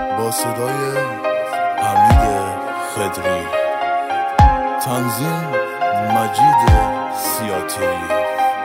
با صدای حمید خضری، تنظیم مجید سیاطی.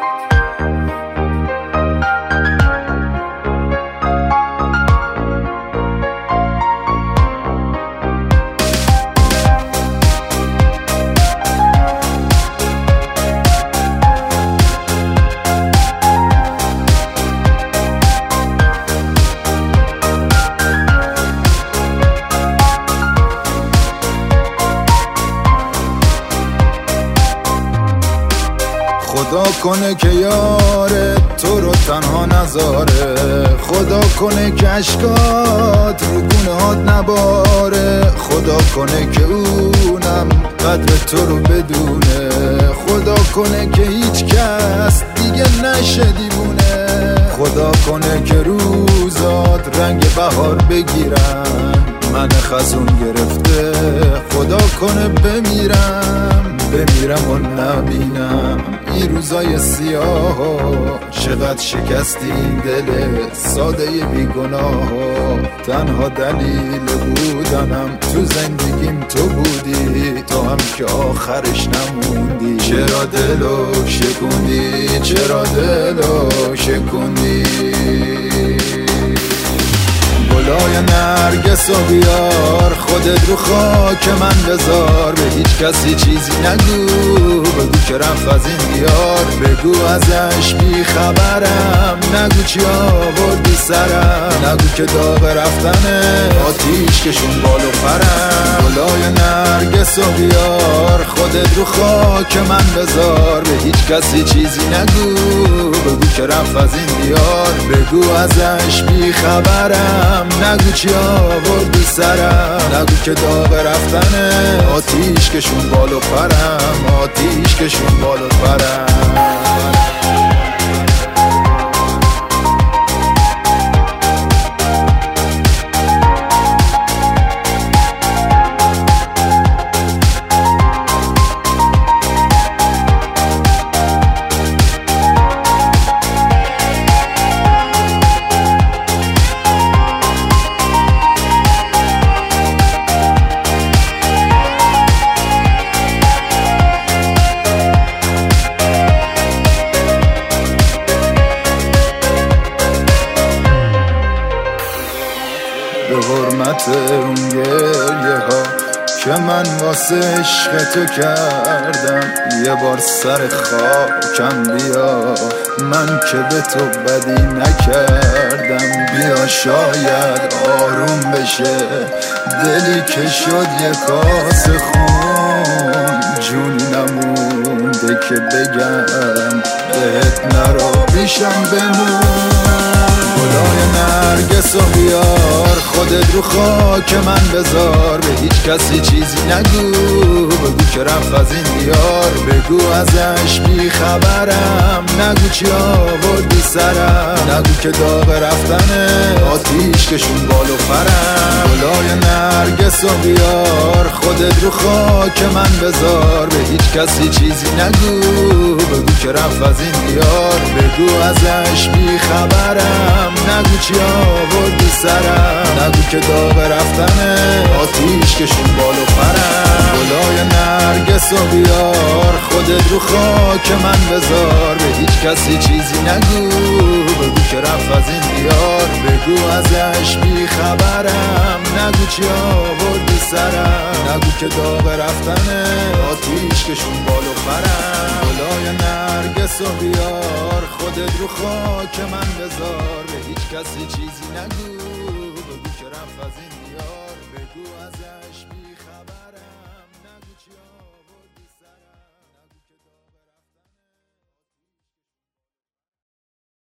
خدا کنه که یاره تو رو تنها نذاره، خدا کنه که اشکات رو گونه هات نباره، خدا کنه که اونم قدر تو رو بدونه، خدا کنه که هیچ کس دیگه نشه دیوونه، خدا کنه که روزات رنگ بهار بگیرن، من خزون گرفته خدا کنه بمیرم و نبینم این روزای سیاه ها، چقدر شکستی این دل ساده بیگناه ها، تنها دلیل بودنم تو زندگیم تو بودی، تو هم که آخرش نموندی، چرا دلو شکوندی، چرا دلو شکوندی. گلای نرگس و بیار، خودت رو خاک من بذار، به هیچ کسی چیزی نگو، بگو که رفت از این دیار، بگو ازش بی خبرم، نگو چی آوردی سرم، نگو که داغ رفتنه آتیش کشون بال و پرم. گلای نرگس و بیار، خودت رو خاک من بذار، به هیچ کسی چیزی نگو، بگو که رفت از این دیار، بگو ازش بی خبرم، نگو چی آوردی سرم، نگو که داغ رفتنه آتیش کشون بال و پرم، آتیش کشون بال و پرم. به حرمت اون گریه ها که من واسه عشق تو کردم، یه بار سر خاکم بیا، من که به تو بدی نکردم، بیا شاید آروم بشه دلی که شد یه کاسه خون، جونی نمونده که بگم بهت نرو پیشم بمون. گلای نرگس و بیار، خودت رو خاک من بذار، به هیچ کسی چیزی نگو، بگو که رفت از این دیار، بگو ازش بی خبرم، نگو چی آوردی سرم، نگو که داغ رفتنه آتیش کشون بال و پرم. گلای نرگس و بیار، خودت رو خاک من بذار، به هیچ کسی چیزی نگو، بگو که رفت از این دیار، بگو ازش بی خبرم، نگو چی آوردی سرم، نگو که داغ رفتنه آتیش کشون بال و پرم. گلای نرگس و بیار، خودت رو خاک من بذار، به هیچ کسی چیزی نگو، بگو که رفت از این دیار، بگو ازش بی خبرم، نگو چی آوردی سرم، نگو که داغ رفتنه آتیش کشون بال و پرم. گلای نرگس و بیار، خودت رو خاک من بذار، به هیچ کسی چیزی نگو، بگو که رفت از این دیار، بگو ازش